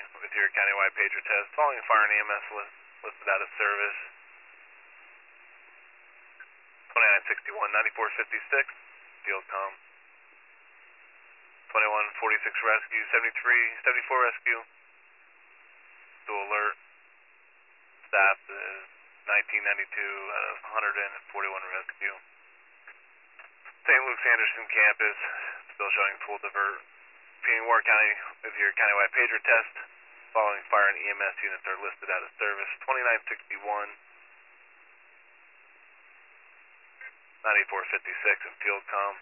with your countywide pager test. Following fire and EMS listed out of service. 2961, 9456, field com. 2146 rescue, 74 rescue. Dual alert. Staff is 1992 out of 141 rescue. St. Luke's Anderson campus, still showing full divert. Phoenix Ward County with your countywide pager test. Following fire and EMS units are listed out of service. 2961, 9456 in field com.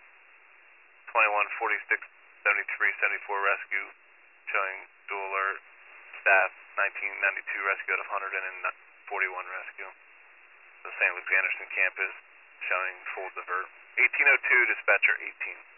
2146, 73, 74 rescue, showing dual alert. Staff 1992 rescue out of 141 rescue. The St. Luke's Anderson campus showing full divert. 1802, dispatcher 18.